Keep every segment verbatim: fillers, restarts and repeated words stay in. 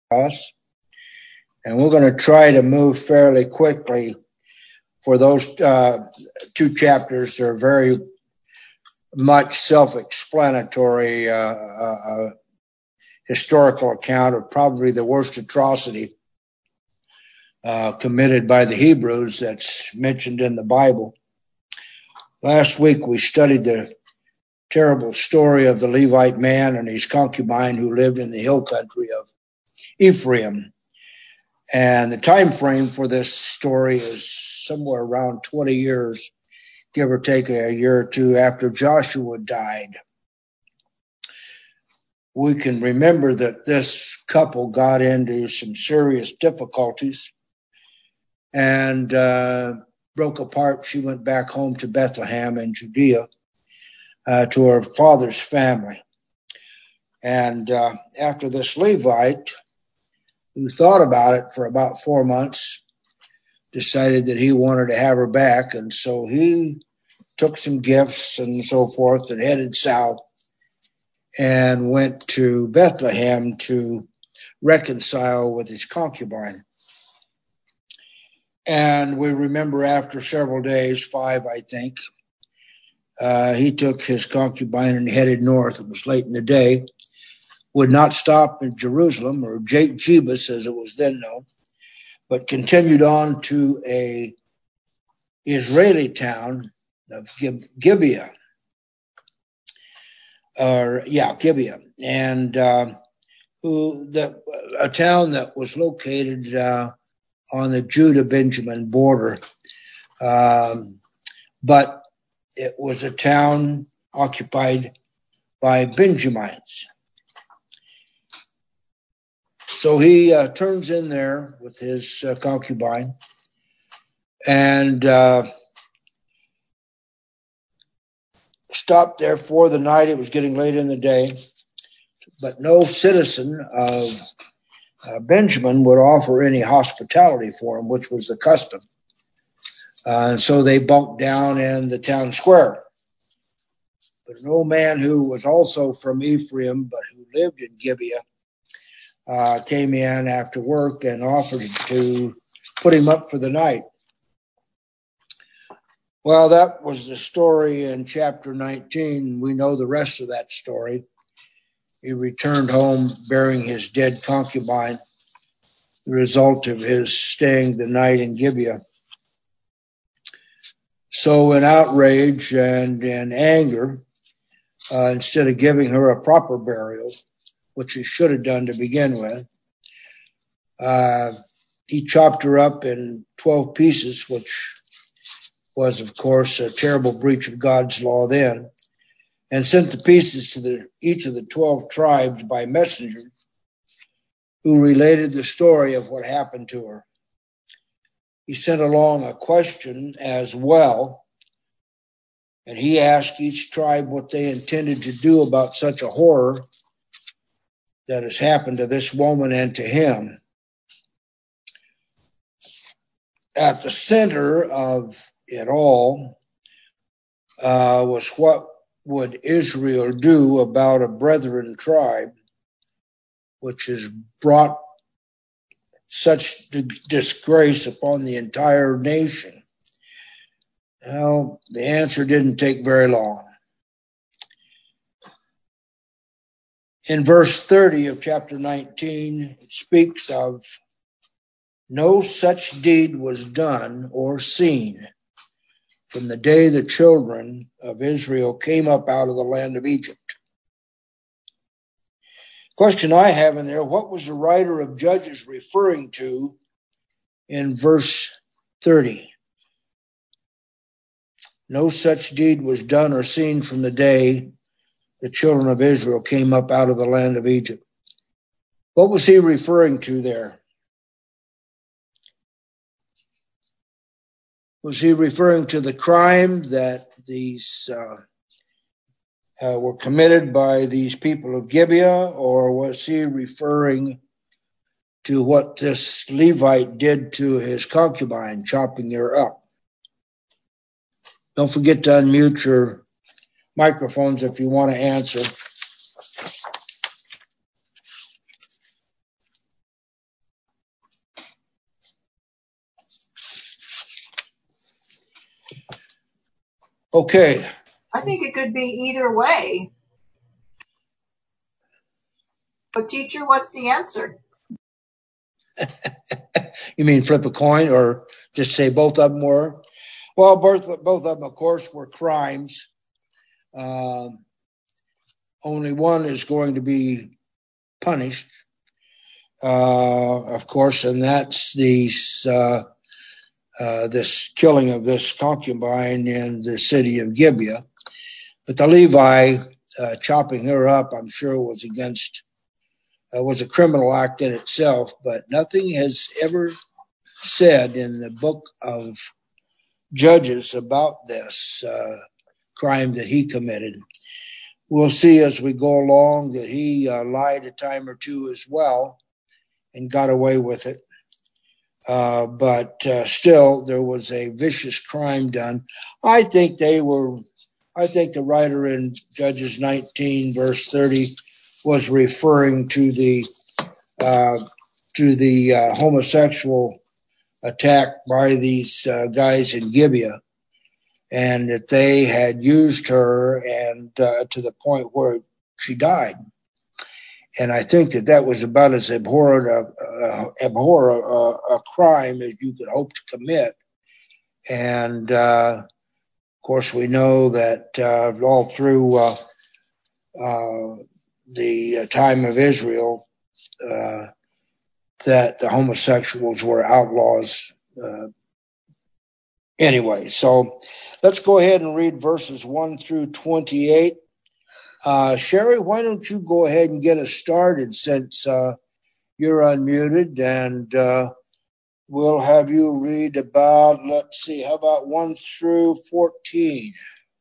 us, and we're going to try to move fairly quickly for those uh, two chapters are very much self-explanatory uh, uh, historical account of probably the worst atrocity uh, committed by the Hebrews that's mentioned in the Bible. Last week we studied the terrible story of the Levite man and his concubine who lived in the hill country of Ephraim. And the time frame for this story is somewhere around twenty years, give or take a year or two after Joshua died. We can remember that this couple got into some serious difficulties and uh, broke apart. She went back home to Bethlehem in Judea uh, to her father's family. And uh, after this Levite, who thought about it for about four months, decided that he wanted to have her back. And so he took some gifts and so forth and headed south and went to Bethlehem to reconcile with his concubine. And we remember after several days, five, I think, uh, he took his concubine and headed north. It was late in the day. Would not stop in Jerusalem, or Jebus as it was then known, but continued on to a Israeli town of Gibeah, or yeah, Gibeah, and uh, who the a town that was located uh, on the Judah-Benjamin border, um, but it was a town occupied by Benjamites. So he uh, turns in there with his uh, concubine and uh, stopped there for the night. It was getting late in the day, but no citizen of uh, Benjamin would offer any hospitality for him, which was the custom. Uh, and so they bunked down in the town square. But an old man who was also from Ephraim, but who lived in Gibeah, Uh, came in after work and offered to put him up for the night. Well, that was the story in chapter nineteen. We know the rest of that story. He returned home bearing his dead concubine, the result of his staying the night in Gibeah. So in outrage and in anger, uh, instead of giving her a proper burial, which he should have done to begin with, Uh, he chopped her up in twelve pieces, which was, of course, a terrible breach of God's law then, and sent the pieces to the, each of the twelve tribes by messenger, who related the story of what happened to her. He sent along a question as well, and he asked each tribe what they intended to do about such a horror that has happened to this woman and to him. At the center of it all uh, was what would Israel do about a brethren tribe which has brought such disgrace upon the entire nation. Well, the answer didn't take very long. In verse thirty of chapter nineteen, it speaks of no such deed was done or seen from the day the children of Israel came up out of the land of Egypt. Question I have in there, what was the writer of Judges referring to in verse thirty? No such deed was done or seen from the day the children of Israel came up out of the land of Egypt. What was he referring to there? Was he referring to the crime that these uh, uh, were committed by these people of Gibeah, or was he referring to what this Levite did to his concubine, chopping her up? Don't forget to unmute your microphones if you want to answer. Okay. I think it could be either way. But teacher, what's the answer? You mean flip a coin or just say both of them were? Well, both, both of them, of course, were crimes. Um, only one is going to be punished, uh, of course, and that's these, uh, uh, this killing of this concubine in the city of Gibeah. But the Levi uh, chopping her up, I'm sure, was against, uh, was a criminal act in itself, but nothing has ever said in the book of Judges about this uh, crime that he committed. We'll see as we go along that he uh, lied a time or two as well and got away with it. Uh, but uh, still, there was a vicious crime done. I think they were, I think the writer in Judges nineteen, verse thirty, was referring to the uh, to the uh, homosexual attack by these uh, guys in Gibeah, and that they had used her and uh, to the point where she died. And I think that that was about as abhorrent a, uh, abhorrent a, a crime as you could hope to commit. And uh, of course, we know that uh, all through uh, uh, the time of Israel, uh, that the homosexuals were outlaws. Uh, anyway, so let's go ahead and read verses one through twenty-eight. Uh, Sherry, why don't you go ahead and get us started since uh, you're unmuted, and uh, we'll have you read about, let's see, how about one through fourteen?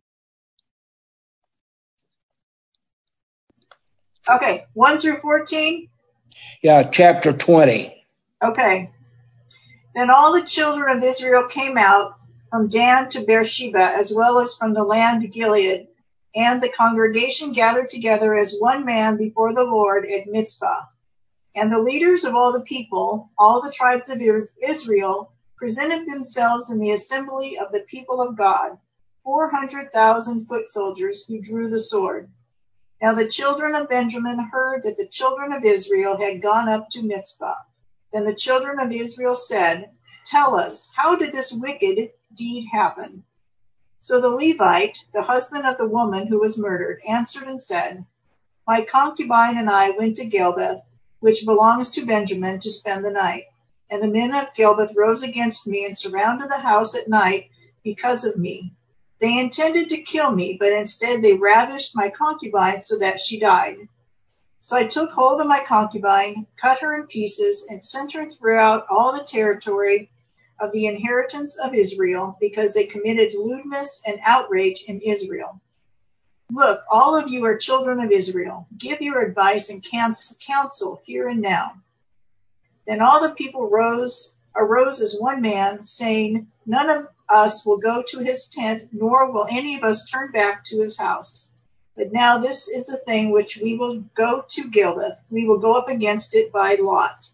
Okay, one through fourteen? Yeah, chapter twenty. Okay. Then all the children of Israel came out from Dan to Beersheba, as well as from the land of Gilead, and the congregation gathered together as one man before the Lord at Mizpah. And the leaders of all the people, all the tribes of Israel, presented themselves in the assembly of the people of God, four hundred thousand foot soldiers who drew the sword. Now the children of Benjamin heard that the children of Israel had gone up to Mizpah. Then the children of Israel said, "Tell us, how did this wicked deed happen?" So the Levite, the husband of the woman who was murdered, answered and said, "My concubine and I went to Gilbeth, which belongs to Benjamin, to spend the night. And the men of Gilbeth rose against me and surrounded the house at night because of me. They intended to kill me, but instead they ravished my concubine so that she died. So I took hold of my concubine, cut her in pieces, and sent her throughout all the territory of the inheritance of Israel, because they committed lewdness and outrage in Israel. Look, all of you are children of Israel. Give your advice and counsel here and now." Then all the people rose, arose as one man, saying, "None of us will go to his tent, nor will any of us turn back to his house. But now this is the thing which we will go to Gilbeth. We will go up against it by lot.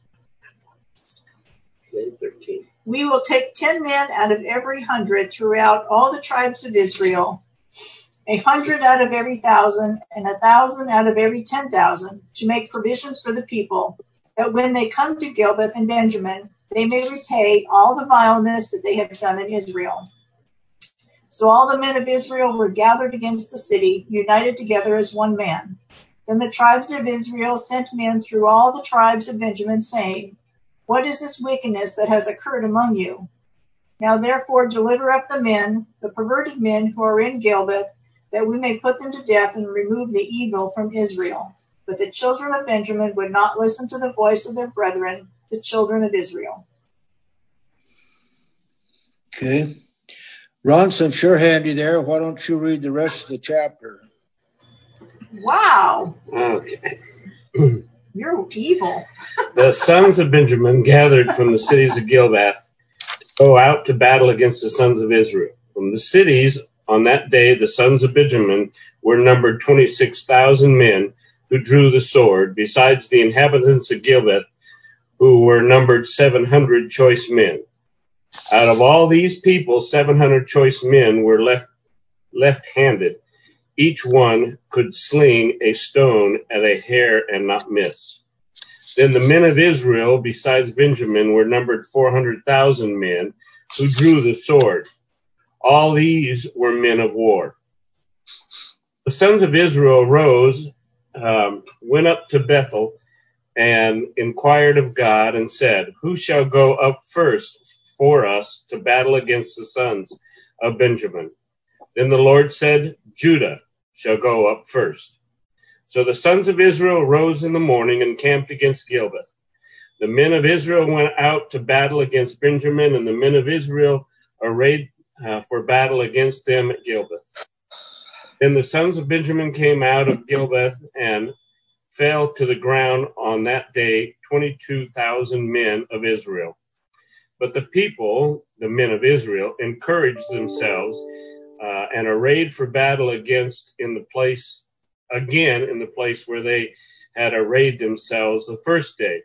thirteen. We will take ten men out of every hundred throughout all the tribes of Israel, a hundred out of every thousand, and a thousand out of every ten thousand, to make provisions for the people, that when they come to Gilbeth and Benjamin, they may repay all the vileness that they have done in Israel." So all the men of Israel were gathered against the city, united together as one man. Then the tribes of Israel sent men through all the tribes of Benjamin, saying, "What is this wickedness that has occurred among you? Now therefore deliver up the men, the perverted men who are in Gilbeth, that we may put them to death and remove the evil from Israel." But the children of Benjamin would not listen to the voice of their brethren, the children of Israel. Okay. Ron, since you're handy there, why don't you read the rest of the chapter? Wow. Okay. You're evil. The sons of Benjamin gathered from the cities of Gilead to go out to battle against the sons of Israel. From the cities on that day, the sons of Benjamin were numbered twenty-six thousand men who drew the sword, besides the inhabitants of Gilead, who were numbered seven hundred choice men. Out of all these people, seven hundred choice men were left left-handed. Each one could sling a stone at a hare and not miss. Then the men of Israel, besides Benjamin, were numbered four hundred thousand men who drew the sword. All these were men of war. The sons of Israel rose, um, went up to Bethel, and inquired of God and said, "Who shall go up first for us to battle against the sons of Benjamin?" Then the Lord said, "Judah shall go up first." So the sons of Israel rose in the morning and camped against Gilbeth. The men of Israel went out to battle against Benjamin, and the men of Israel arrayed uh, for battle against them at Gilbeth. Then the sons of Benjamin came out of Gilbeth and fell to the ground on that day twenty-two thousand men of Israel. But the people, the men of Israel, encouraged themselves uh, and arrayed for battle against in the place again in the place where they had arrayed themselves the first day.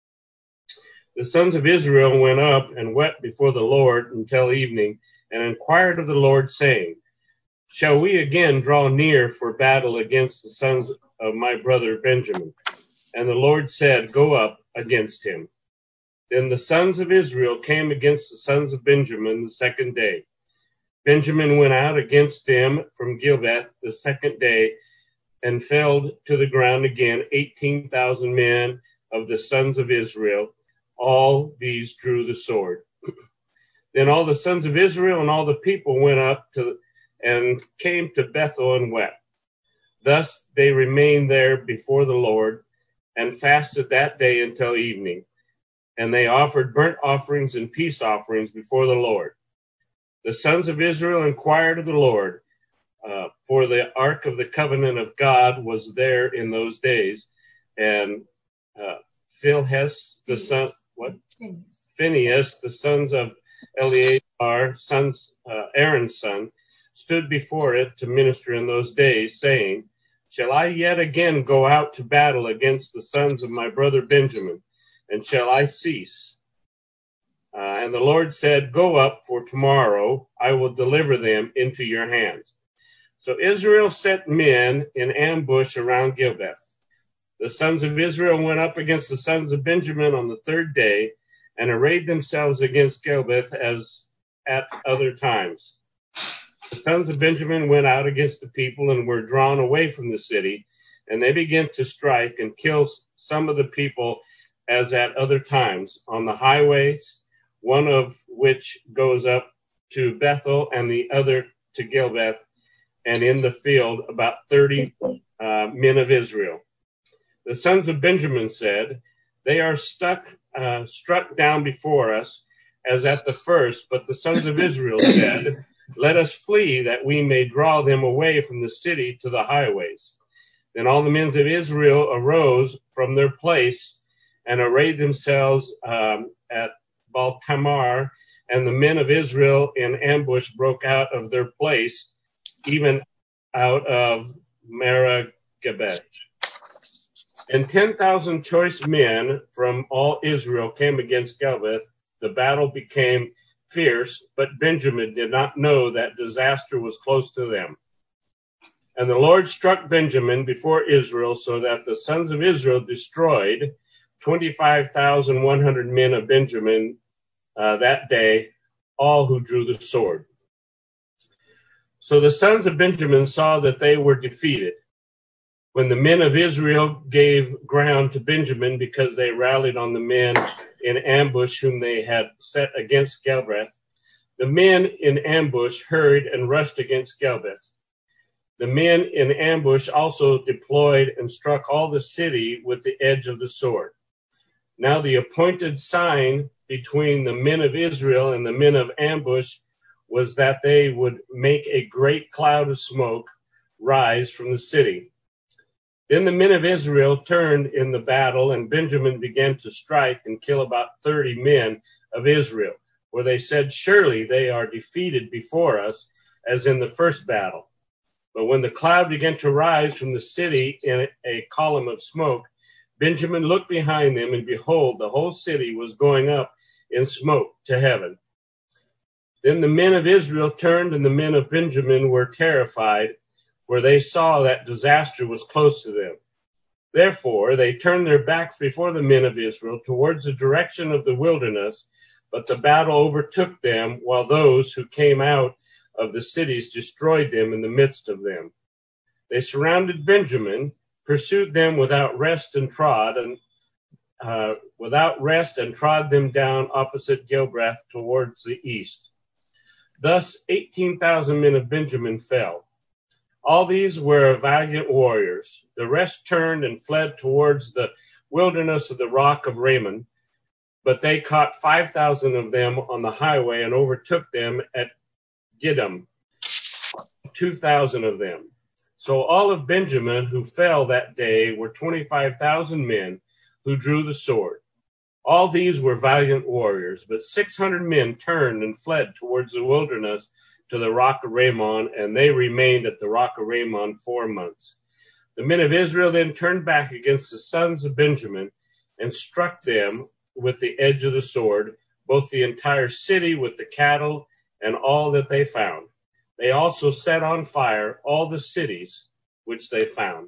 The sons of Israel went up and wept before the Lord until evening, and inquired of the Lord, saying, "Shall we again draw near for battle against the sons of my brother Benjamin?" And the Lord said, "Go up against him." Then the sons of Israel came against the sons of Benjamin the second day. Benjamin went out against them from Gilbeth the second day, and felled to the ground again eighteen thousand men of the sons of Israel. All these drew the sword. Then all the sons of Israel and all the people went up to and came to Bethel and wept. Thus they remained there before the Lord and fasted that day until evening. And they offered burnt offerings and peace offerings before the Lord. The sons of Israel inquired of the Lord, uh, for the ark of the covenant of God was there in those days, and uh, Phinehas, the son, what? Phinehas. Phinehas, the sons of Eleazar, sons, uh, Aaron's son, stood before it to minister in those days, saying, "Shall I yet again go out to battle against the sons of my brother Benjamin? And shall I cease?" Uh, and the Lord said, "Go up, for tomorrow I will deliver them into your hands." So Israel set men in ambush around Gilbeth. The sons of Israel went up against the sons of Benjamin on the third day and arrayed themselves against Gilbeth as at other times. The sons of Benjamin went out against the people and were drawn away from the city, and they began to strike and kill some of the people as at other times on the highways, one of which goes up to Bethel and the other to Gilbeth, and in the field about thirty uh, men of Israel. The sons of Benjamin said, "They are stuck, uh, struck down before us as at the first," but the sons of Israel said, "Let us flee, that we may draw them away from the city to the highways." Then all the men of Israel arose from their place and arrayed themselves um, at Baal-Tamar, and the men of Israel in ambush broke out of their place, even out of Meragabeth. And ten thousand choice men from all Israel came against Gilbeth. The battle became fierce, but Benjamin did not know that disaster was close to them. And the Lord struck Benjamin before Israel, so that the sons of Israel destroyed twenty-five thousand one hundred men of Benjamin uh, that day, all who drew the sword. So the sons of Benjamin saw that they were defeated. When the men of Israel gave ground to Benjamin because they rallied on the men in ambush whom they had set against Gilbeth, the men in ambush hurried and rushed against Gilbeth. The men in ambush also deployed and struck all the city with the edge of the sword. Now the appointed sign between the men of Israel and the men of ambush was that they would make a great cloud of smoke rise from the city. Then the men of Israel turned in the battle, and Benjamin began to strike and kill about thirty men of Israel, for they said, "Surely they are defeated before us, as in the first battle." But when the cloud began to rise from the city in a column of smoke, Benjamin looked behind them, and behold, the whole city was going up in smoke to heaven. Then the men of Israel turned, and the men of Benjamin were terrified, for they saw that disaster was close to them. Therefore they turned their backs before the men of Israel towards the direction of the wilderness, but the battle overtook them, while those who came out of the cities destroyed them in the midst of them. They surrounded Benjamin, pursued them without rest and trod, and uh, without rest and trod them down opposite Gilbrath towards the east. Thus eighteen thousand men of Benjamin fell. All these were valiant warriors. The rest turned and fled towards the wilderness of the rock of Ramon, but they caught five thousand of them on the highway and overtook them at Gidom, two thousand of them. So all of Benjamin who fell that day were twenty-five thousand men who drew the sword. All these were valiant warriors, but six hundred men turned and fled towards the wilderness to the rock of Ramon, and they remained at the rock of Ramon four months. The men of Israel then turned back against the sons of Benjamin and struck them with the edge of the sword, both the entire city with the cattle and all that they found. They also set on fire all the cities which they found.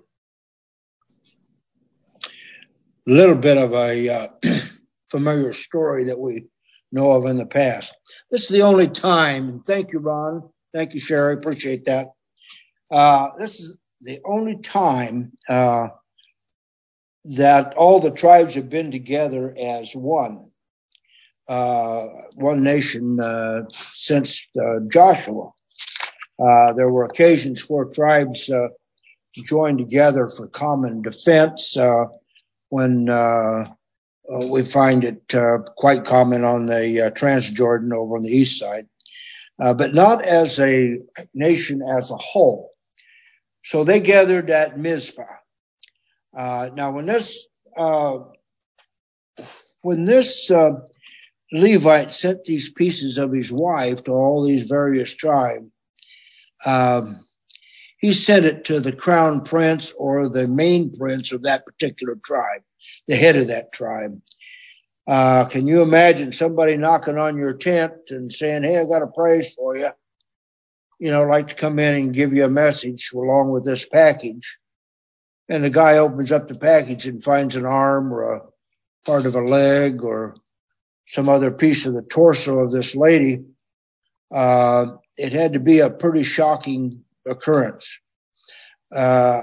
A little bit of a uh, familiar story that we know of in the past. This is the only time, and thank you, Ron. Thank you, Sherry. Appreciate that. Uh, this is the only time uh, that all the tribes have been together as one, uh, one nation uh, since uh, Joshua. Uh, there were occasions where tribes uh, joined together for common defense uh, when uh, uh, we find it uh, quite common on the uh, Transjordan over on the east side, uh, but not as a nation as a whole. So they gathered at Mizpah. Uh, now, when this uh, when this uh, Levite sent these pieces of his wife to all these various tribes, um, he sent it to the crown prince or the main prince of that particular tribe, the head of that tribe. Uh, can you imagine somebody knocking on your tent and saying, "Hey, I got a praise for you. You know, I'd like to come in and give you a message along with this package." And the guy opens up the package and finds an arm or a part of a leg or some other piece of the torso of this lady. Uh, it had to be a pretty shocking occurrence. Uh,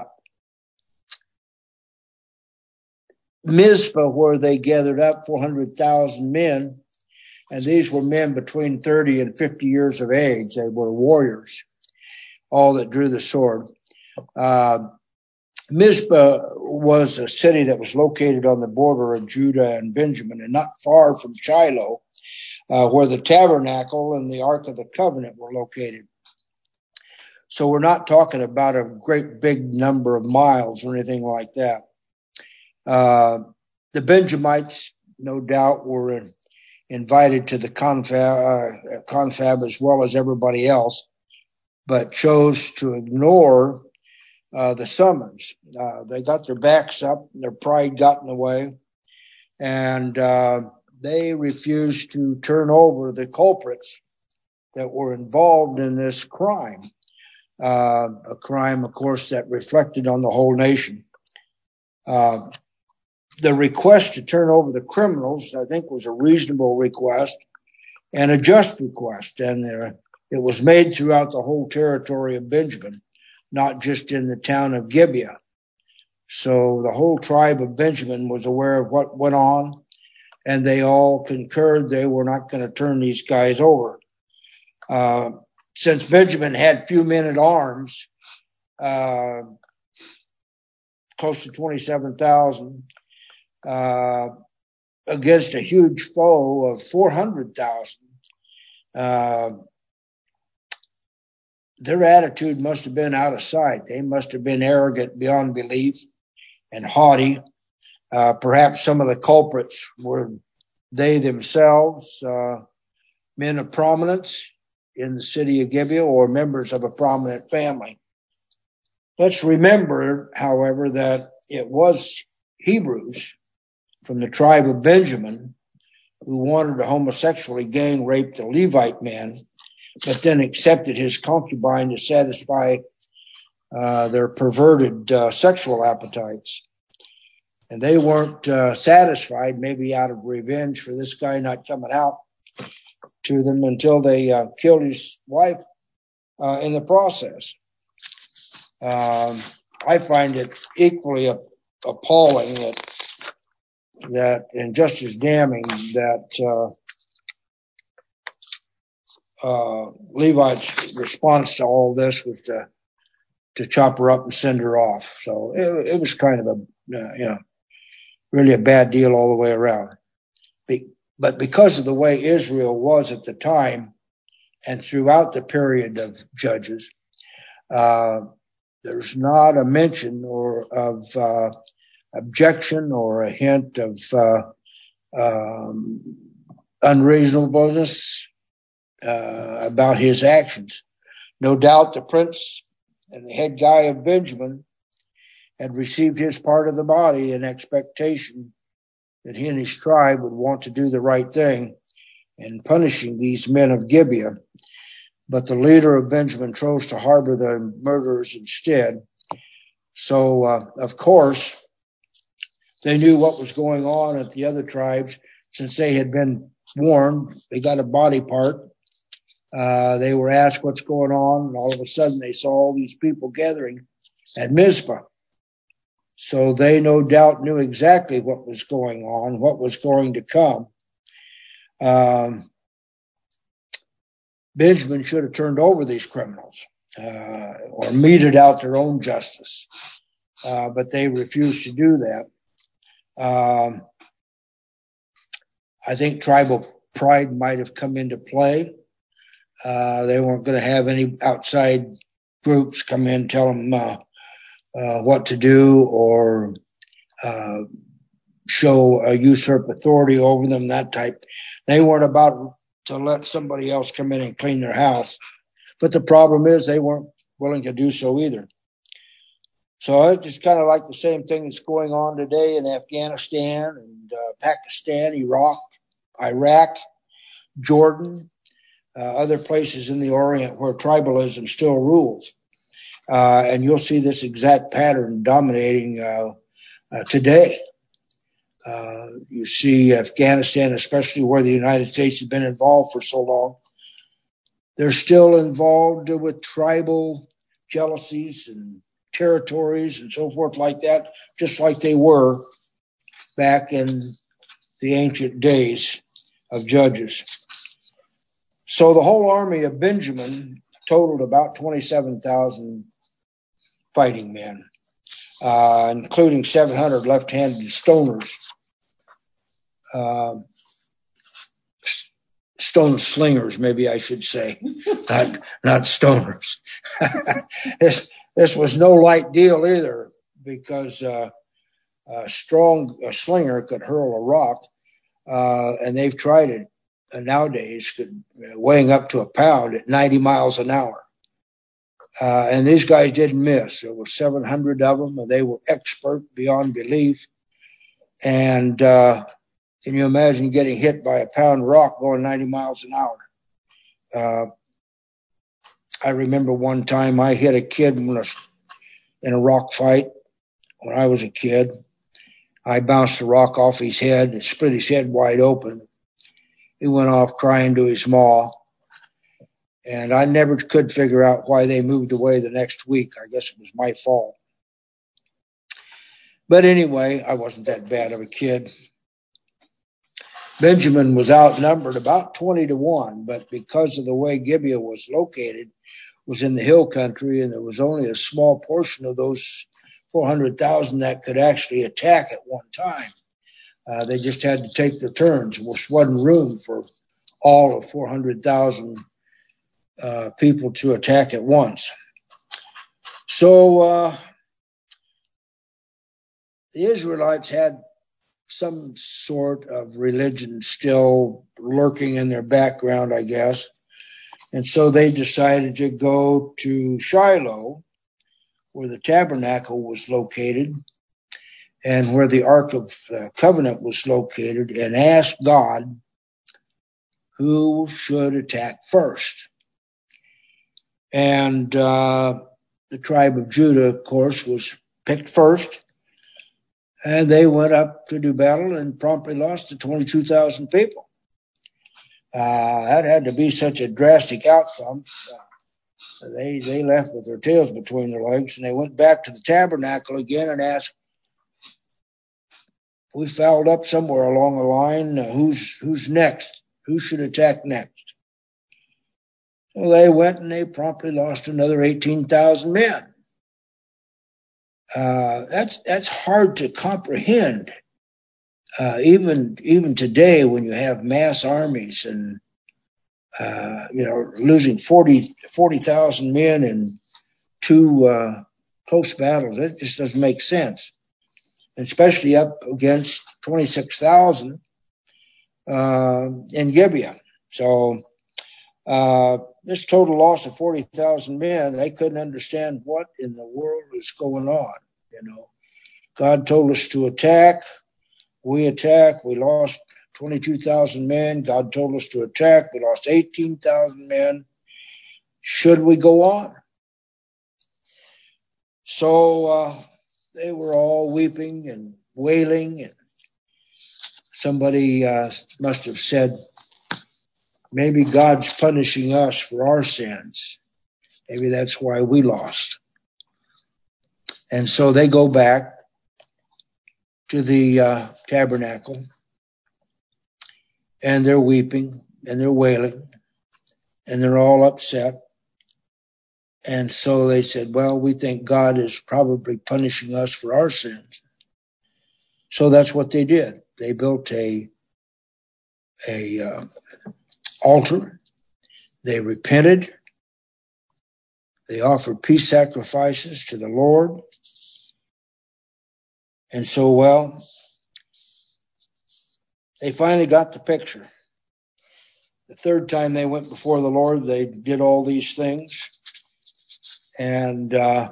Mizpah, where they gathered up four hundred thousand men, and these were men between thirty and fifty years of age. They were warriors, all that drew the sword. Uh, Mizpah was a city that was located on the border of Judah and Benjamin, and not far from Shiloh, uh, where the tabernacle and the Ark of the Covenant were located. So we're not talking about a great big number of miles or anything like that. Uh, the Benjamites, no doubt, were in, invited to the confab, uh, confab as well as everybody else, but chose to ignore uh, the summons. Uh, they got their backs up, their pride got in the way, and uh, they refused to turn over the culprits that were involved in this crime. Uh, a crime, of course, that reflected on the whole nation. Uh, the request to turn over the criminals, I think, was a reasonable request and a just request. And there, it was made throughout the whole territory of Benjamin, not just in the town of Gibeah. So the whole tribe of Benjamin was aware of what went on, and they all concurred they were not going to turn these guys over. Uh, since Benjamin had few men at arms, uh, close to twenty-seven thousand, uh, against a huge foe of four hundred thousand, uh, their attitude must have been out of sight. They must have been arrogant beyond belief and haughty. Uh, perhaps some of the culprits were they themselves, uh, men of prominence in the city of Gibeah or members of a prominent family. Let's remember, however, that it was Hebrews from the tribe of Benjamin who wanted to homosexually gang rape the Levite men but then accepted his concubine to satisfy uh, their perverted uh, sexual appetites. And they weren't uh, satisfied, maybe out of revenge for this guy not coming out to them, until they uh, killed his wife uh, in the process. Um, I find it equally a, appalling that, that, and just as damning that uh, uh, Levi's response to all this was to to chop her up and send her off. So it, it was kind of a, uh, you know, really a bad deal all the way around. Be, but because of the way Israel was at the time and throughout the period of Judges, uh, there's not a mention or of uh, objection or a hint of uh, um, unreasonableness uh, about his actions. No doubt the prince and the head guy of Benjamin had received his part of the body in expectation that he and his tribe would want to do the right thing in punishing these men of Gibeah. But the leader of Benjamin chose to harbor the murderers instead. So, uh, of course, they knew what was going on at the other tribes since they had been warned. They got a body part. Uh, they were asked what's going on, and all of a sudden they saw all these people gathering at Mizpah. So they no doubt knew exactly what was going on, what was going to come. Um, Benjamin should have turned over these criminals uh, or meted out their own justice, uh, but they refused to do that. Um, I think tribal pride might have come into play. Uh, they weren't going to have any outside groups come in and tell them uh, uh, what to do or uh, show a usurp authority over them, that type. They weren't about to let somebody else come in and clean their house. But the problem is they weren't willing to do so either. So it's just kind of like the same thing that's going on today in Afghanistan and uh, Pakistan, Iraq, Iraq, Jordan, uh, other places in the Orient where tribalism still rules. Uh, and you'll see this exact pattern dominating uh, uh, today. Uh, you see Afghanistan, especially where the United States has been involved for so long. They're still involved with tribal jealousies and territories and so forth like that, just like they were back in the ancient days of Judges. So the whole army of Benjamin totaled about twenty-seven thousand fighting men, uh, including seven hundred left-handed stoners. Uh, stone slingers, maybe I should say, not not stoners. this this was no light deal either, because uh, a strong a slinger could hurl a rock, uh, and they've tried it uh, nowadays, could, uh, weighing up to a pound at ninety miles an hour. Uh, and these guys didn't miss. There were seven hundred of them, and they were expert beyond belief. And uh, can you imagine getting hit by a pound rock going ninety miles an hour? Uh, I remember one time I hit a kid in a, in a rock fight when I was a kid. I bounced the rock off his head and split his head wide open. He went off crying to his ma. And I never could figure out why they moved away the next week. I guess it was my fault. But anyway, I wasn't that bad of a kid. Benjamin was outnumbered about twenty to one, but because of the way Gibeah was located, was in the hill country, and there was only a small portion of those four hundred thousand that could actually attack at one time. Uh, they just had to take their turns. There wasn't room for all of four hundred thousand uh, people to attack at once. So uh, the Israelites had some sort of religion still lurking in their background, I guess. And so they decided to go to Shiloh, where the tabernacle was located and where the Ark of the Covenant was located, and ask God who should attack first. And uh, the tribe of Judah, of course, was picked first. And they went up to do battle and promptly lost to twenty-two thousand people. Uh, that had to be such a drastic outcome. Uh, they they left with their tails between their legs, and they went back to the tabernacle again and asked, we fouled up somewhere along the line. Uh, who's who's next? Who should attack next? Well, they went and they promptly lost another eighteen thousand men. Uh, that's that's hard to comprehend. Uh, even even today, when you have mass armies and uh, you know losing forty thousand men in two uh, close battles, it just doesn't make sense. Especially up against twenty-six thousand uh, in Gibeah. So uh, this total loss of forty thousand men, they couldn't understand what in the world was going on. You know, God told us to attack. We attacked. We lost twenty-two thousand men. God told us to attack. We lost eighteen thousand men. Should we go on? So uh, they were all weeping and wailing. And somebody uh, must have said, maybe God's punishing us for our sins. Maybe that's why we lost. And so they go back to the uh, tabernacle, and they're weeping, and they're wailing, and they're all upset. And so they said, well, we think God is probably punishing us for our sins. So that's what they did. They built a, a uh, altar. They repented. They offered peace sacrifices to the Lord. And so, well, they finally got the picture. The third time they went before the Lord, they did all these things. And uh,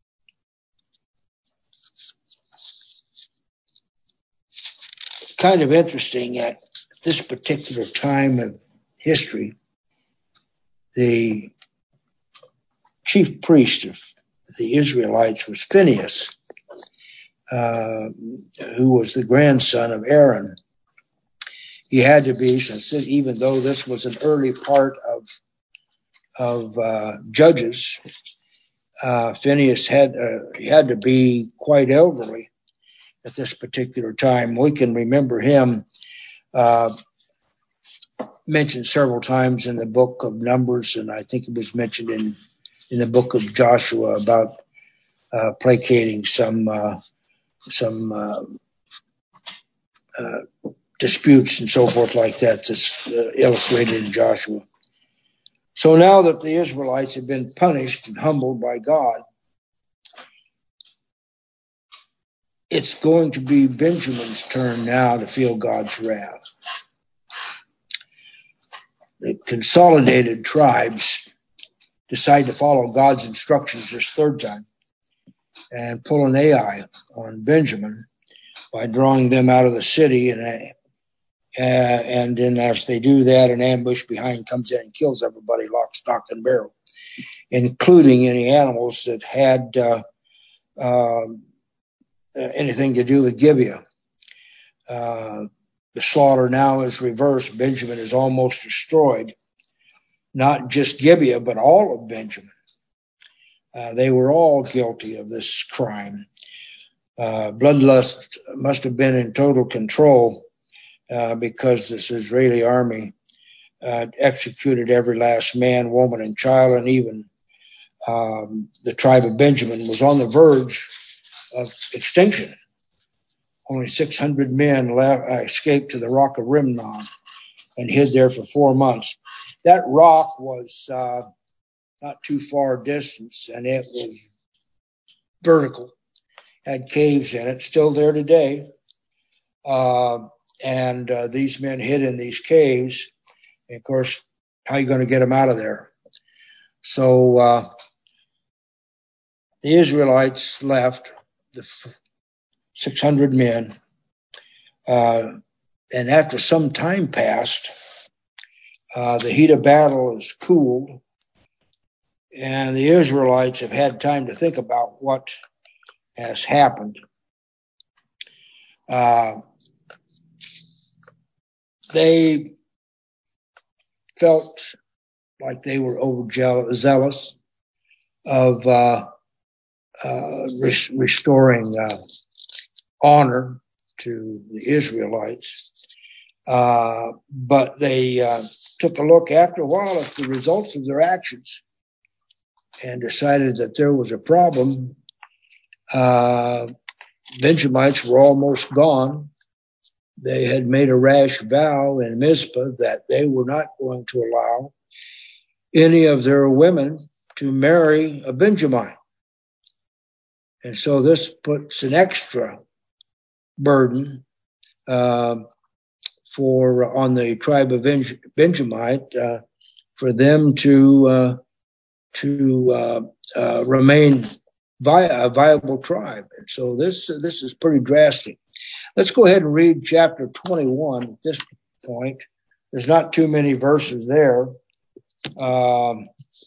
kind of interesting, at this particular time of history, the chief priest of the Israelites was Phinehas, uh, who was the grandson of Aaron. He had to be, since even though this was an early part of of uh, Judges, uh, Phinehas had uh, he had to be quite elderly at this particular time. We can remember him uh, mentioned several times in the book of Numbers, and I think it was mentioned in in the book of Joshua about uh, placating some uh, some uh, uh, disputes and so forth like that. That's uh, illustrated in Joshua. So now that the Israelites have been punished and humbled by God, it's going to be Benjamin's turn now to feel God's wrath. The consolidated tribes decide to follow God's instructions this third time and pull an Ai on Benjamin by drawing them out of the city. And, uh, and then as they do that, an ambush behind comes in and kills everybody, lock, stock, and barrel, including any animals that had uh, uh, anything to do with Gibeah. Uh, the slaughter now is reversed. Benjamin is almost destroyed. Not just Gibeah, but all of Benjamin. Uh, they were all guilty of this crime. Uh, bloodlust must have been in total control uh, because this Israeli army uh, executed every last man, woman, and child, and even um, the tribe of Benjamin was on the verge of extinction. Only six hundred men left, uh, escaped to the rock of Rimnon and hid there for four months. That rock was uh, not too far distance, and it was vertical, had caves in it, still there today. Uh, and uh, these men hid in these caves. And of course, how are you going to get them out of there? So uh, the Israelites left, the six hundred men, uh, and after some time passed, uh, the heat of battle is cooled, and the Israelites have had time to think about what has happened. Uh, they felt like they were overzealous of uh, uh, res- restoring uh, honor to the Israelites. Uh, but they uh, took a look after a while at the results of their actions and decided that there was a problem. Uh, Benjamites were almost gone. They had made a rash vow in Mizpah that they were not going to allow any of their women to marry a Benjamite. And so this puts an extra burden uh, for on the tribe of Benj- Benjamite uh, for them to uh, to uh, uh, remain vi- a viable tribe. And so this uh, this is pretty drastic. Let's go ahead and read chapter twenty-one at this point. There's not too many verses there. Um,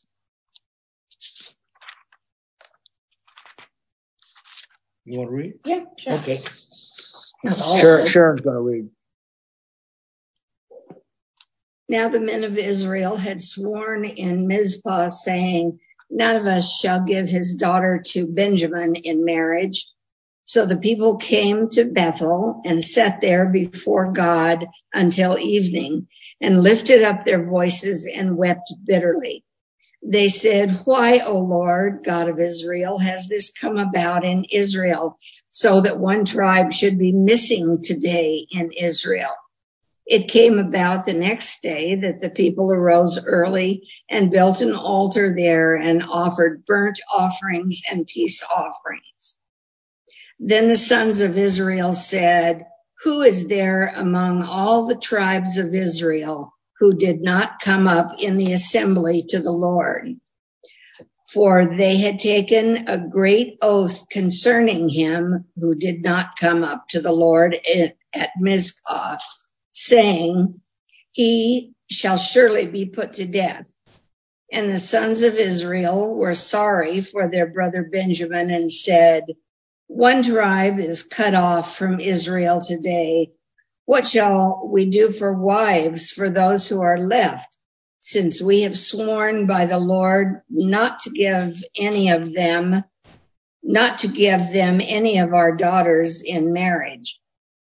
you want to read? Yeah, sure. Okay. Sharon, Sharon's going to read. Now the men of Israel had sworn in Mizpah, saying, none of us shall give his daughter to Benjamin in marriage. So the people came to Bethel and sat there before God until evening and lifted up their voices and wept bitterly. They said, why, O Lord, God of Israel, has this come about in Israel so that one tribe should be missing today in Israel? It came about the next day that the people arose early and built an altar there and offered burnt offerings and peace offerings. Then the sons of Israel said, who is there among all the tribes of Israel who did not come up in the assembly to the Lord? For they had taken a great oath concerning him who did not come up to the Lord at Mizpah, saying, he shall surely be put to death. And the sons of Israel were sorry for their brother Benjamin and said, one tribe is cut off from Israel today. What shall we do for wives for those who are left, since we have sworn by the Lord not to give any of them, not to give them any of our daughters in marriage?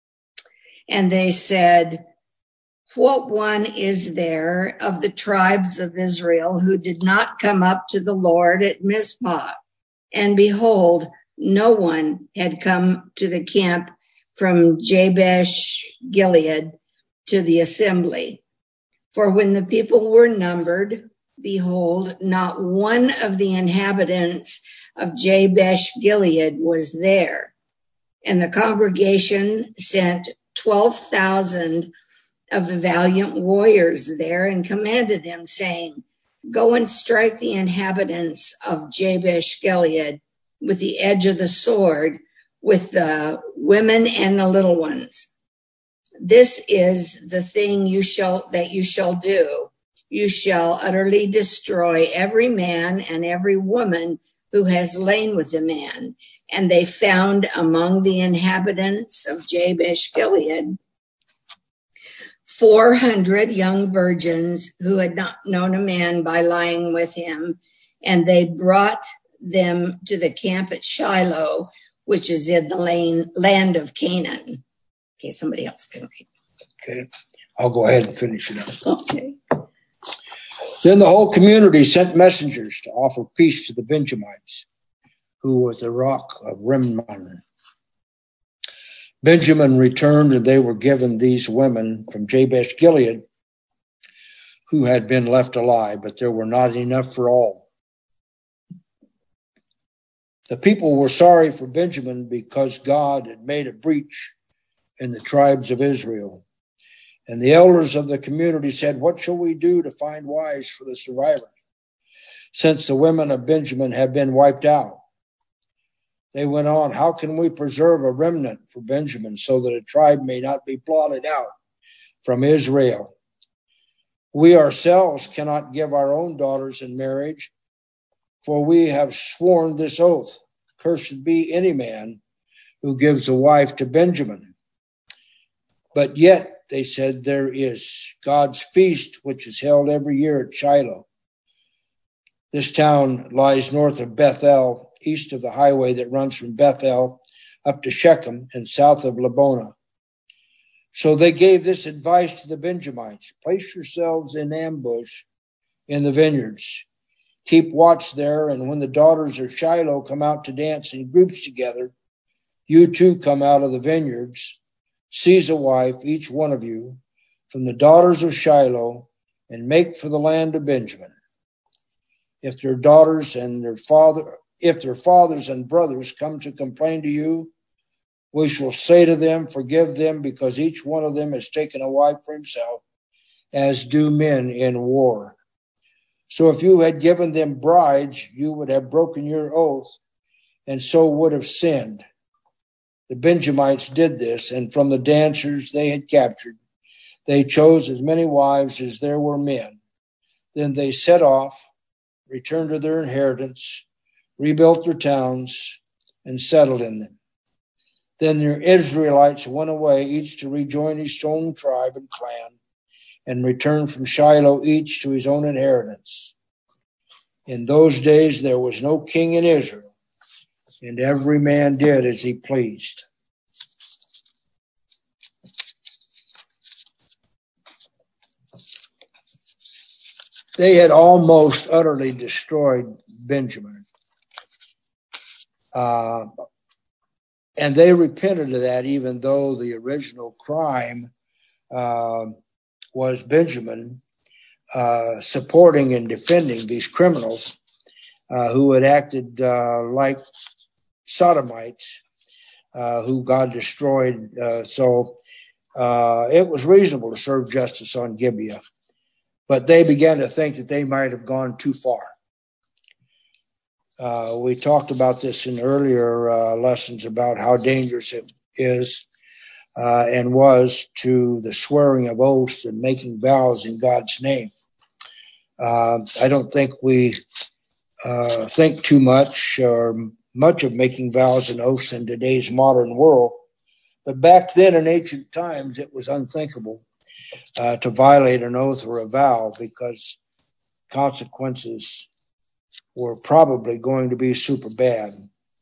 And they said, what one is there of the tribes of Israel who did not come up to the Lord at Mizpah? And behold, no one had come to the camp from Jabesh Gilead to the assembly. For when the people were numbered, behold, not one of the inhabitants of Jabesh Gilead was there. And the congregation sent twelve thousand of the valiant warriors there and commanded them, saying, go and strike the inhabitants of Jabesh Gilead with the edge of the sword, with the women and the little ones. This is the thing you shall that you shall do. You shall utterly destroy every man and every woman who has lain with a man. And they found among the inhabitants of Jabesh Gilead four hundred young virgins who had not known a man by lying with him, and they brought them to the camp at Shiloh, which is in the lane, land of Canaan. Okay, somebody else can read. Okay, I'll go ahead and finish it up. Okay. Then the whole community sent messengers to offer peace to the Benjamites, who were at the rock of Rimmon. Benjamin returned, and they were given these women from Jabesh Gilead who had been left alive, but there were not enough for all. The people were sorry for Benjamin because God had made a breach in the tribes of Israel. And the elders of the community said, what shall we do to find wives for the survivors, since the women of Benjamin have been wiped out? They went on, how can we preserve a remnant for Benjamin so that a tribe may not be blotted out from Israel? We ourselves cannot give our own daughters in marriage, for we have sworn this oath, cursed be any man who gives a wife to Benjamin. But yet, they said, there is God's feast, which is held every year at Shiloh. This town lies north of Bethel, east of the highway that runs from Bethel up to Shechem and south of Lebonah. So they gave this advice to the Benjamites: place yourselves in ambush in the vineyards. Keep watch there, and when the daughters of Shiloh come out to dance in groups together, you too come out of the vineyards. Seize a wife, each one of you, from the daughters of Shiloh, and make for the land of Benjamin. If their daughters and their father, if their fathers and brothers come to complain to you, we shall say to them, forgive them, because each one of them has taken a wife for himself, as do men in war. So if you had given them brides, you would have broken your oath, and so would have sinned. The Benjamites did this, and from the dancers they had captured, they chose as many wives as there were men. Then they set off, returned to their inheritance, rebuilt their towns, and settled in them. Then the Israelites went away, each to rejoin his own tribe and clan, and returned from Shiloh, each to his own inheritance. In those days there was no king in Israel, and every man did as he pleased. They had almost utterly destroyed Benjamin. Uh, and they repented of that, even though the original crime uh, was Benjamin uh, supporting and defending these criminals uh, who had acted uh, like sodomites, uh, who God destroyed. Uh, so uh, it was reasonable to serve justice on Gibeah. But they began to think that they might have gone too far. Uh, we talked about this in earlier uh, lessons about how dangerous it is uh, and was to the swearing of oaths and making vows in God's name. Uh, I don't think we uh, think too much or much of making vows and oaths in today's modern world. But back then in ancient times, it was unthinkable uh, to violate an oath or a vow, because consequences were probably going to be super bad.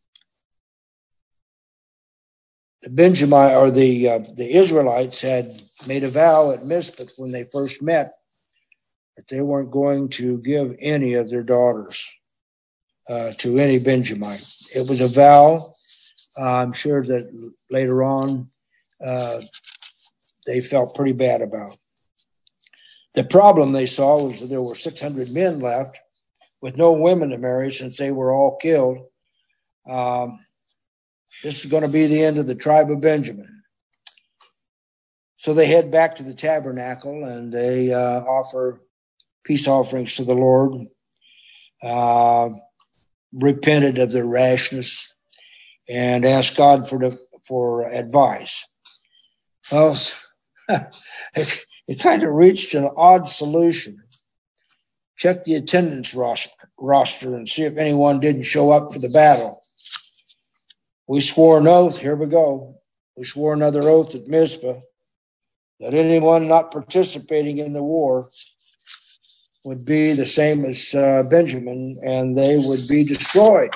The Benjamin or the uh, the Israelites had made a vow at Mizpah when they first met that they weren't going to give any of their daughters uh, to any Benjamite. It was a vow. Uh, I'm sure that later on uh, they felt pretty bad about. The problem they saw was that there were six hundred men left with no women to marry, since they were all killed. Um, this is going to be the end of the tribe of Benjamin. So they head back to the tabernacle and they uh, offer peace offerings to the Lord, uh, repented of their rashness, and asked God for the, for advice. Well, it, it kind of reached an odd solution. Check the attendance roster and see if anyone didn't show up for the battle. We swore an oath. Here we go. We swore another oath at Mizpah that anyone not participating in the war would be the same as uh, Benjamin, and they would be destroyed.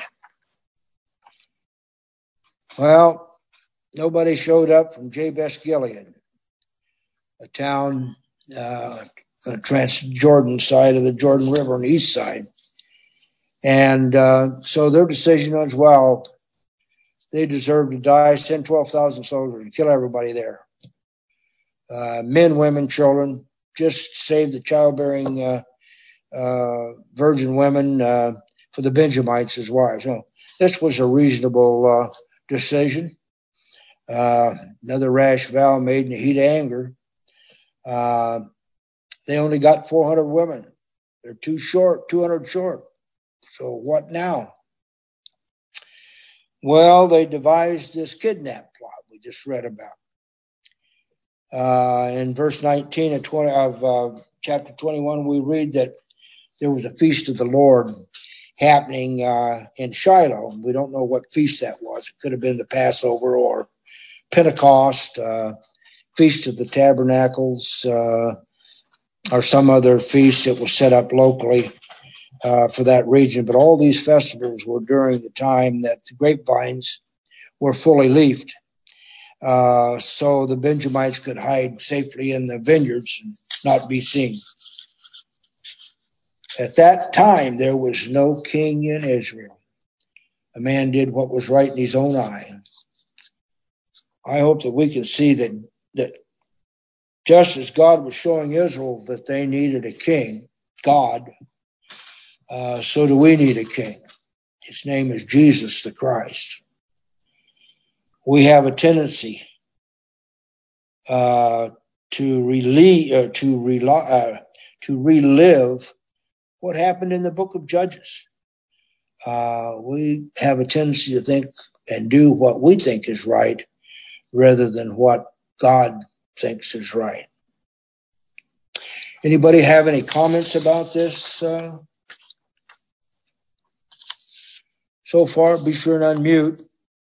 Well, nobody showed up from Jabesh Gilead, a town uh, on the Transjordan side of the Jordan River on the east side. And uh, so their decision was, well, they deserve to die. Send twelve thousand soldiers and kill everybody there. Uh, men, women, children, just save the childbearing uh, uh, virgin women uh, for the Benjamites as wives. So this was a reasonable uh, decision. Uh, another rash vow made in the heat of anger. Uh, they only got four hundred women. They're too short, two hundred short. So what now? Well, they devised this kidnap plot we just read about. Uh, in verse nineteen of, twenty, of uh, chapter twenty-one, we read that there was a feast of the Lord happening uh, in Shiloh. We don't know what feast that was. It could have been the Passover or Pentecost, uh, Feast of the Tabernacles, uh, or some other feast that was set up locally uh, for that region. But all these festivals were during the time that the grapevines were fully leafed. Uh, so the Benjamites could hide safely in the vineyards and not be seen. At that time, there was no king in Israel. A man did what was right in his own eye. I hope that we can see that, that just as God was showing Israel that they needed a king, God, uh, so do we need a king. His name is Jesus the Christ. We have a tendency uh, to, relieve, uh, to, rely, uh, to relive what happened in the book of Judges. Uh, we have a tendency to think and do what we think is right rather than what God thinks is right. Anybody have any comments about this uh, so far? Be sure and unmute.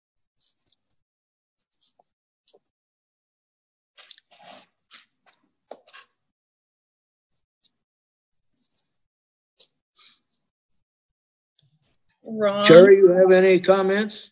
Ron? Sherry, you have any comments?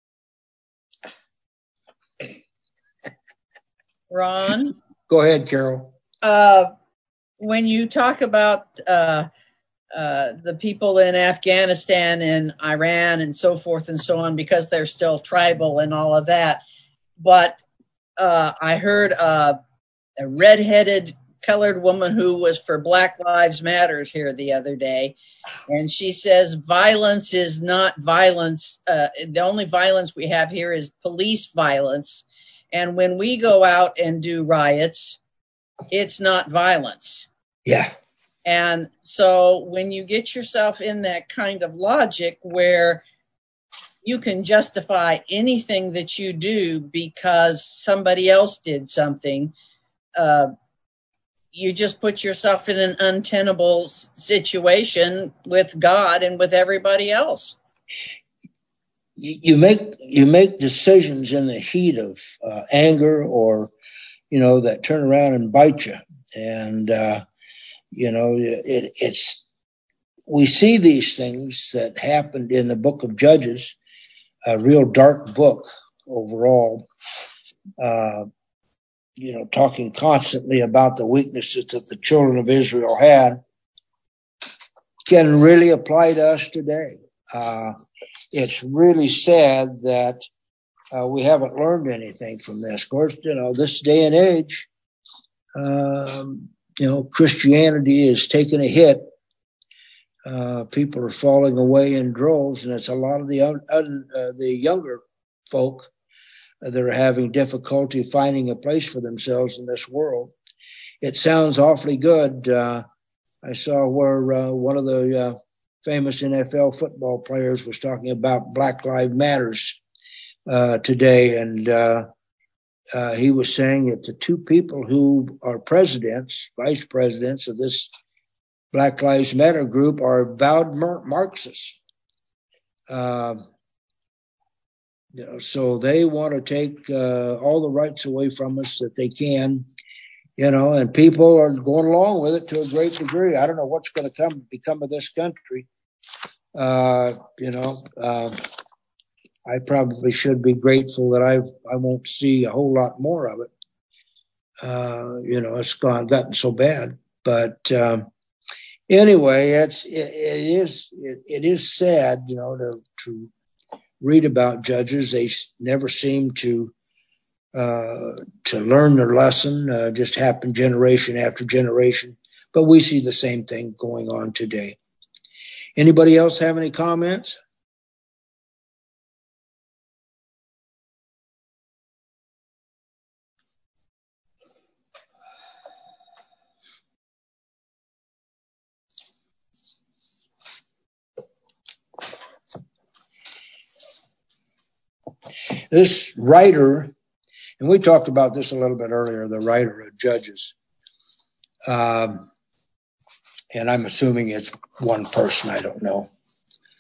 Ron? Go ahead, Carol. Uh, when you talk about uh, uh, the people in Afghanistan and Iran and so forth and so on, because they're still tribal and all of that, but uh, I heard uh, a redheaded colored woman who was for Black Lives Matter here the other day, and she says violence is not violence. Uh, the only violence we have here is police violence. And when we go out and do riots, it's not violence. Yeah. And so when you get yourself in that kind of logic where you can justify anything that you do because somebody else did something, uh, you just put yourself in an untenable situation with God and with everybody else. You make you make decisions in the heat of uh, anger, or you know, that turn around and bite you. And uh, you know, it, it's we see these things that happened in the book of Judges, a real dark book overall. Uh, you know, talking constantly about the weaknesses that the children of Israel had, can really apply to us today. Uh, it's really sad that uh, we haven't learned anything from this. Of course, you know, this day and age, um, you know, Christianity is taking a hit. Uh, people are falling away in droves, and it's a lot of the un, un, uh, the younger folk that are having difficulty finding a place for themselves in this world. It sounds awfully good. Uh, I saw where uh, one of the uh, famous N F L football players was talking about Black Lives Matters uh, today, and uh, uh, he was saying that the two people who are presidents, vice presidents of this Black Lives Matter group are avowed Mar- Marxists. Uh, you know, so they want to take uh, all the rights away from us that they can. You know, and people are going along with it to a great degree. I don't know what's going to come become of this country. Uh, you know, uh, I probably should be grateful that I I won't see a whole lot more of it. Uh, you know, it's gone gotten so bad. But um, anyway, it's it, it is it, it is sad, you know, to to read about judges. They never seem to. Uh, to learn their lesson, uh, just happened generation after generation. But we see the same thing going on today. Anybody else have any comments? This writer, and we talked about this a little bit earlier, the writer of Judges. Um, and I'm assuming it's one person, I don't know.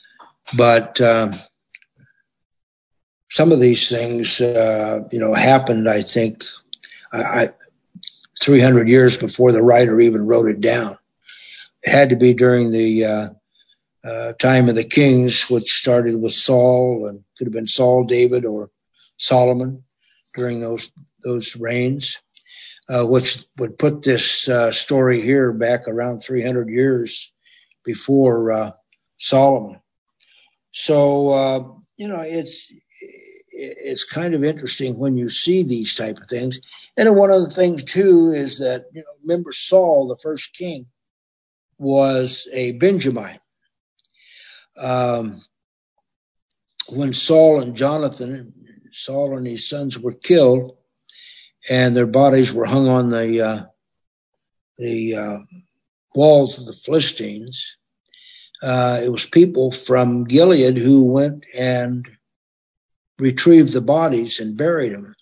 But um, some of these things, uh, you know, happened, I think, I, I, three hundred years before the writer even wrote it down. It had to be during the uh, uh, time of the kings, which started with Saul, and could have been Saul, David, or Solomon during those those reigns, uh, which would put this uh, story here back around three hundred years before uh, Solomon. So, uh, you know, it's it's kind of interesting when you see these type of things. And one of the things, too, is that, you know, remember Saul, the first king, was a Benjamite. Um, when Saul and Jonathan, Saul and his sons were killed, and their bodies were hung on the uh, the uh, walls of the Philistines, uh, it was people from Gilead who went and retrieved the bodies and buried them.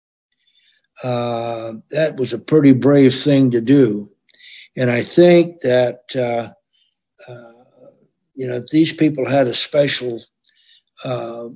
Uh, that was a pretty brave thing to do. And I think that, uh, uh, you know, these people had a special uh,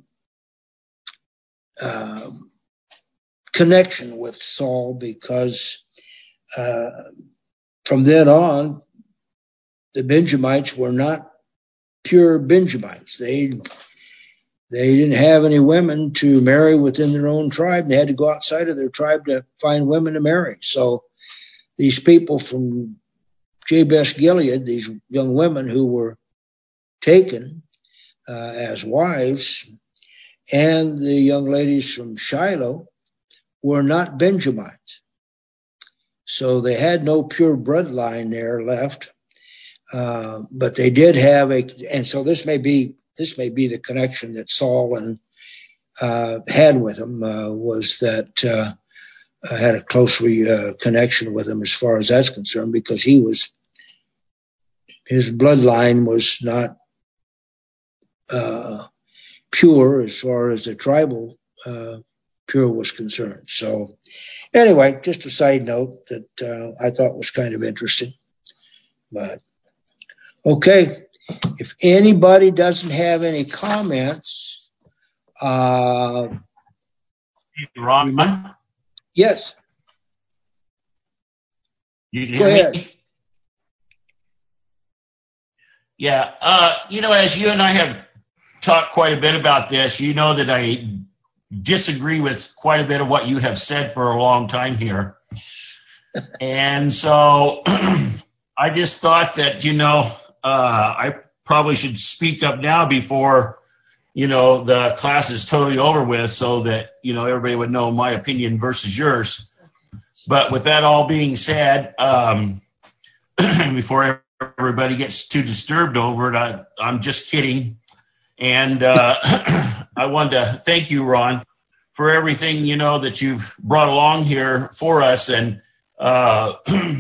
uh, connection with Saul, because uh, from then on, the Benjamites were not pure Benjamites. They They didn't have any women to marry within their own tribe. They had to go outside of their tribe to find women to marry. So these people from Jabesh Gilead, these young women who were taken uh, as wives, and the young ladies from Shiloh were not Benjamites. So they had no pure bloodline there left. Uh, but they did have a, and so this may be This may be the connection that Saul and uh, had with him, uh, was that uh, had a close uh, connection with him as far as that's concerned, because he was, his bloodline was not uh, pure as far as the tribal uh, pure was concerned. So anyway, just a side note that uh, I thought was kind of interesting. But okay. If anybody doesn't have any comments, uh, Ron? Yes. You can Go hear ahead. me? Yeah. Uh, you know, as you and I have talked quite a bit about this, you know that I disagree with quite a bit of what you have said for a long time here. And so I just thought that, you know, Uh, I probably should speak up now before, you know, the class is totally over with, so that, you know, everybody would know my opinion versus yours. But with that all being said, um, before everybody gets too disturbed over it, I, I'm just kidding. And uh, I wanted to thank you, Ron, for everything, you know, that you've brought along here for us. And uh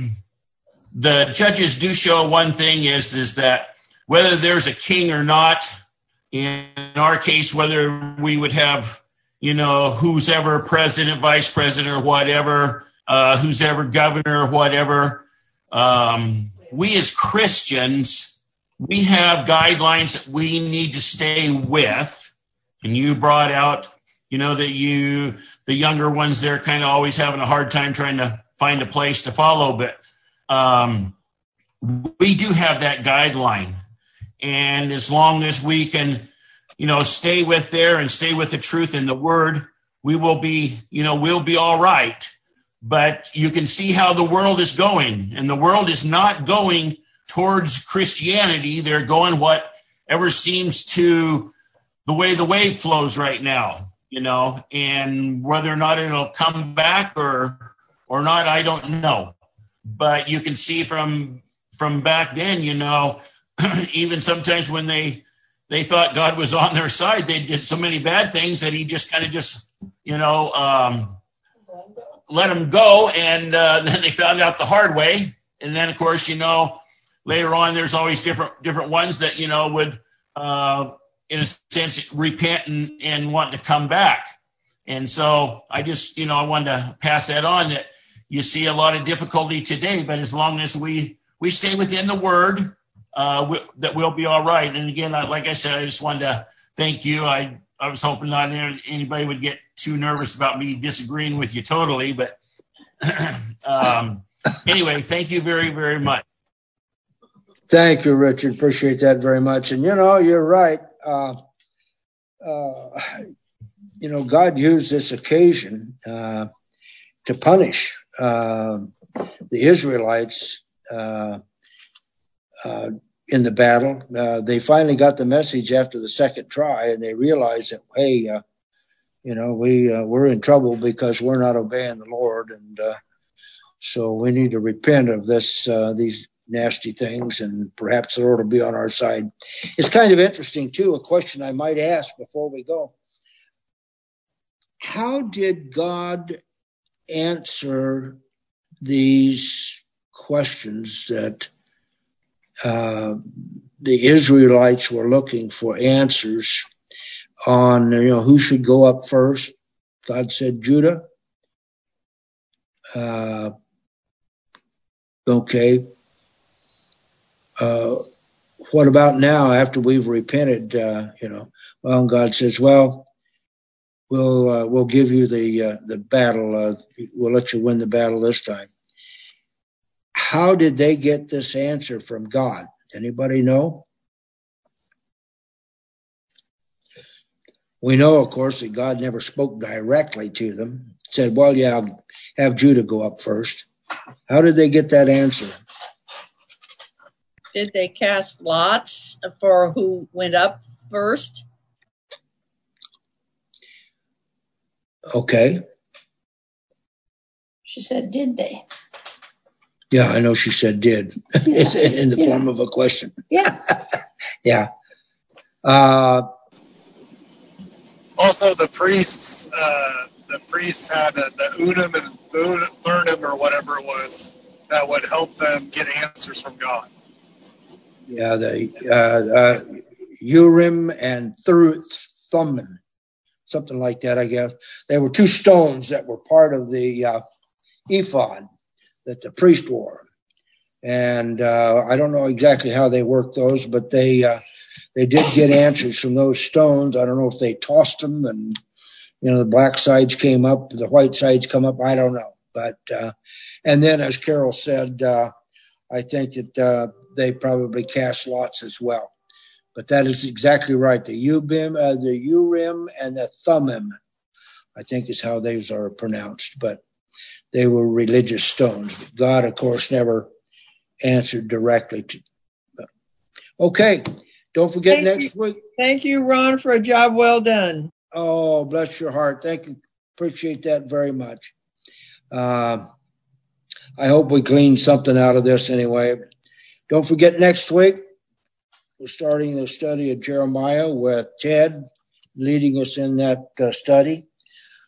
the judges do show one thing is, is that whether there's a king or not, in our case, whether we would have, you know, who's ever president, vice president, or whatever, uh, who's ever governor or whatever, um, we as Christians, we have guidelines that we need to stay with. And you brought out, you know, that you, the younger ones, they're kind of always having a hard time trying to find a place to follow, but Um, we do have that guideline. And as long as we can, you know, stay with there and stay with the truth in the word, we will be, you know, we'll be all right. But you can see how the world is going, and the world is not going towards Christianity. They're going whatever seems to the way the wave flows right now, you know, and whether or not it'll come back or, or not, I don't know. But you can see from from back then, you know, even sometimes when they they thought God was on their side, they did so many bad things that he just kind of just, you know, um, let them go. And uh, then they found out the hard way. And then, of course, you know, later on, there's always different different ones that, you know, would, uh, in a sense, repent and, and want to come back. And so I just, you know, I wanted to pass that on, that you see a lot of difficulty today, but as long as we, we stay within the word, uh, we, that we'll be all right. And again, like I said, I just wanted to thank you. I, I was hoping not anybody would get too nervous about me disagreeing with you totally, but um, anyway, thank you very, very much. Thank you, Richard. Appreciate that very much. And, you know, you're right. Uh, uh, you know, God used this occasion uh, to punish uh, the Israelites uh, uh, in the battle. Uh, they finally got the message after the second try, and they realized that, hey, uh, you know, we, uh, we're in trouble because we're not obeying the Lord. And uh, so we need to repent of this, uh, these nasty things, and perhaps the Lord will be on our side. It's kind of interesting, too, a question I might ask before we go. How did God answer these questions that uh, the Israelites were looking for answers on, you know, who should go up first? God said Judah. Uh, okay. Uh, what about now after we've repented? Uh, you know, well, God says, well, we'll uh, we'll give you the uh, the battle. Uh, we'll let you win the battle this time. How did they get this answer from God? Anybody know? We know, of course, that God never spoke directly to them. Said, well, yeah, I'll have Judah go up first. How did they get that answer? Did they cast lots for who went up first? Okay. She said, did they? Yeah, I know she said did. Yeah. In the Yeah. form of a question. Yeah. Yeah. Uh, Also, the priests, uh, the priests had a, the Urim and Thummim or whatever it was that would help them get answers from God. yeah, the uh, uh, Urim and Thummim, something like that, I guess. They were two stones that were part of the uh, ephod that the priest wore. And uh, I don't know exactly how they worked those, but they uh, they did get answers from those stones. I don't know if they tossed them and, you know, the black sides came up, the white sides come up. I don't know. But uh, and then, as Carol said, uh, I think that uh, they probably cast lots as well. But that is exactly right. The Urim, uh, the Urim and the Thummim, I think is how those are pronounced. But they were religious stones. God, of course, never answered directly to. Okay, don't forget Thank next you. week. Thank you, Ron, for a job well done. Oh, bless your heart. Thank you. Appreciate that very much. Uh, I hope we clean something out of this anyway. Don't forget next week, we're starting the study of Jeremiah with Ted leading us in that uh, study.